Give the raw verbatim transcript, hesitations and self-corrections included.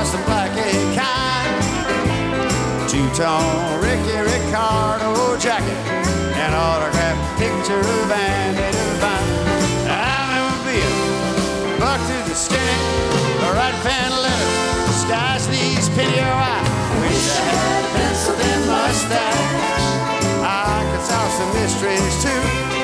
some black and kind, two-tone Ricky Ricardo jacket, an autographed picture of Andy Devine. I remember being bucked to the skin, a right fan letter, sky sneeze, penny or eye. Wish I had a pencil thin mustache. I could solve some mysteries too.